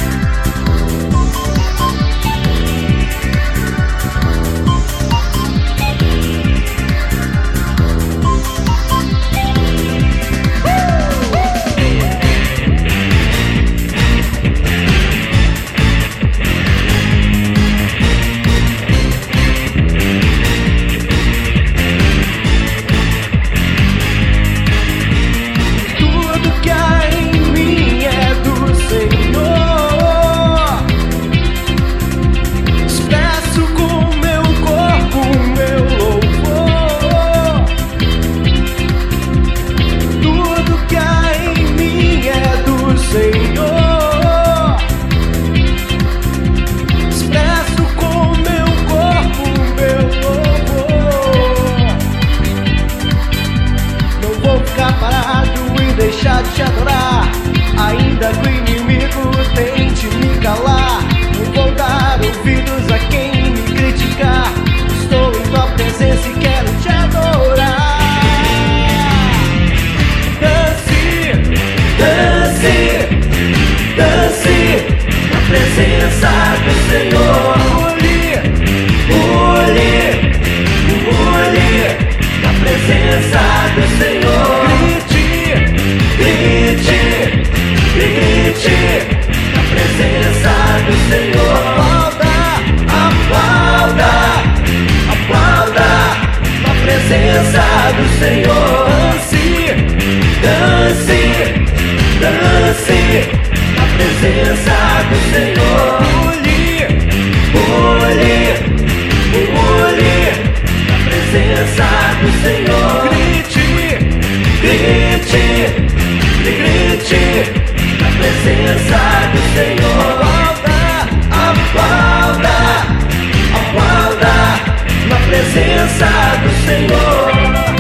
Deixar de te adorar, ainda que o inimigo tente me calar. Não vou dar ouvidos a quem me criticar. Estou em tua presença e quero te adorar. Dance, dance, dance na presença do Senhor. Pule, pule, pule na presença do Senhor. Grite, grite na presença do Senhor. Aplauda, aplauda, aplauda na presença do Senhor. Dance, dance, dance na presença do Senhor. Pule, pule, pule na presença do Senhor. Grite, grite, grite na presença do Senhor. Aplauda, aplauda, aplauda na presença do Senhor.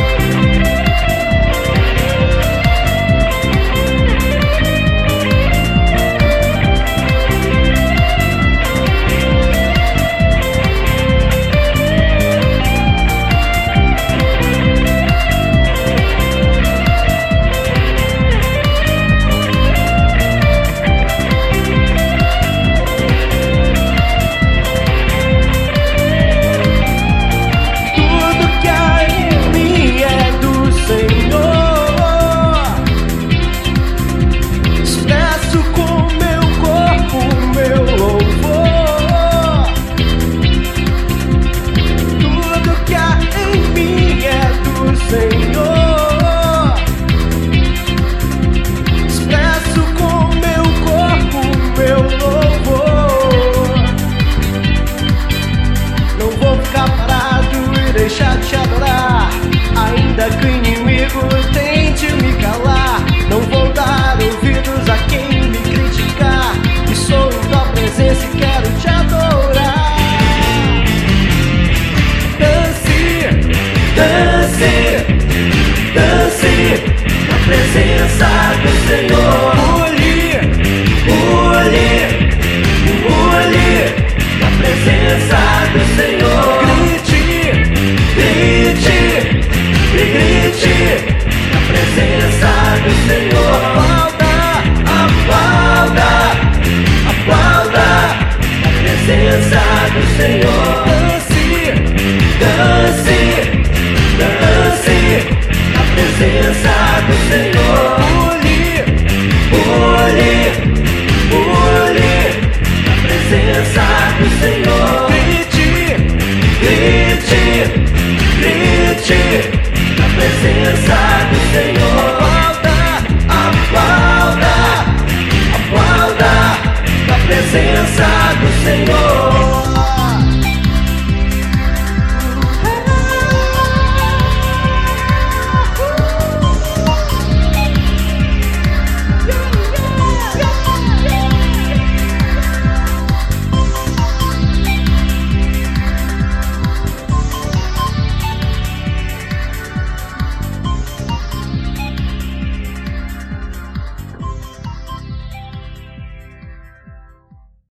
Deixar de te adorar, ainda que o inimigo tente me calar. Não vou dar ouvidos a quem me criticar. Estou em tua presença e quero te adorar. Dance, dance, dance na presença do Senhor. Pule, pule, pule na presença do Senhor. Grite, grite na presença do Senhor. Aplauda, aplauda, aplauda na presença do Senhor. Dance, dance, dance na presença do Senhor. Pule, pule, pule na presença do Senhor. Grite, grite, grite na presença